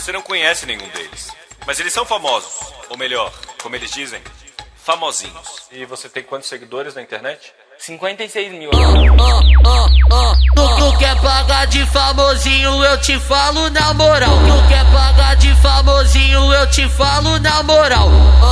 Você não conhece nenhum deles, mas eles são famosos. Ou melhor, como eles dizem, famosinhos. E você tem quantos seguidores na internet? 56 mil. Tu quer pagar de famosinho, eu te falo na moral. Tu quer pagar de famosinho, eu te falo na moral.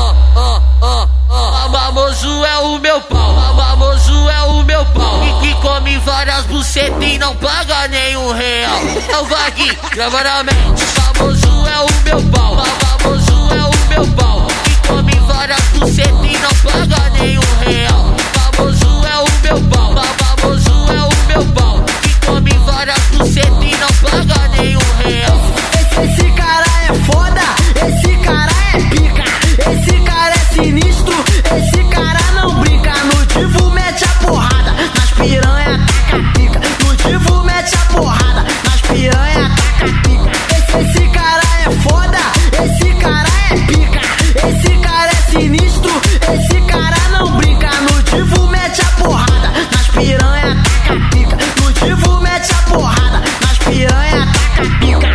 Famoso é o meu pau, famoso é o meu pau. E que come várias bucetas e não paga nenhum real. Então vai aqui, grava na mente. Famoso é o meu pau, famoso é o meu pau. Que come várias bucetas e não paga nenhum real. Famoso é o meu pau, famoso é o meu pau. Que come várias bucetas e não paga nenhum real. Esse cara é foda, esse cara é pica, esse cara é sinistro, esse cara não brinca. No divo mete a porrada, nas piranha taca pica. No divo mete a porrada, nas piranha taca pica. Esse cara é foda, esse cara é pica, esse cara é sinistro, esse cara não brinca. No divo mete a porrada, nas piranha taca pica. No divo mete a porrada, nas piranha taca pica.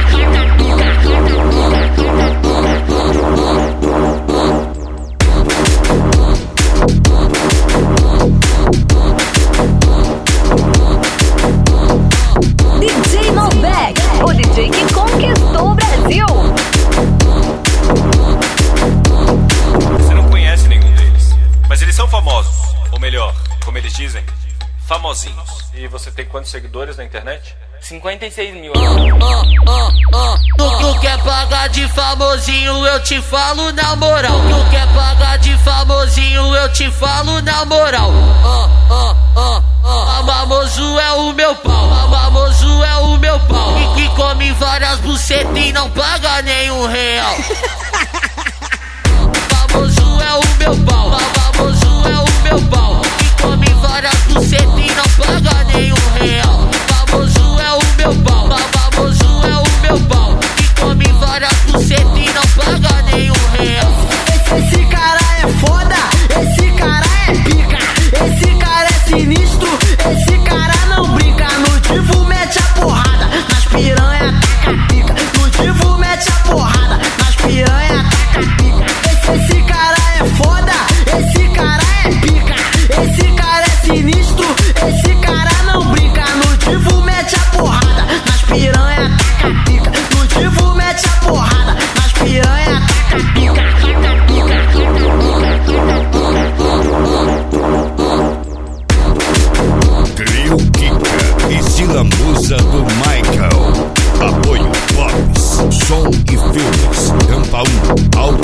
DJ Malbec, o DJ que conquistou o Brasil. Você não conhece nenhum deles, mas eles são famosos. Ou melhor, como eles dizem, famosinhos. E você tem quantos seguidores na internet? 56 mil. Tu quer pagar de famosinho, eu te falo na moral. Tu quer pagar de famosinho, eu te falo na moral. Famoso é o meu pau, famoso é o meu pau. E que come várias bucetas e não paga nenhum real. Famoso é o meu pau, famoso é o meu pau. Que come várias bucetas e não paga nenhum real. Famoso é o meu pau, famoso é o meu pau. Que come várias bucetas e não paga nenhum real. Esse cara é foda, esse cara é pica, esse cara é sinistro, esse cara não brinca. No divo mete a porrada, nas piranha taca pica. No divo mete a porrada, nas piranha taca pica. Esse cara é foda, esse cara é pica, esse cara é sinistro, esse cara não brinca. No divo mete a porrada, nas piranha taca pica. No divo mete a porrada, nas piranha taca pica. Trio Kika e Silamusa do Michael. Apoio Fox, som e filmes. Rampa 1,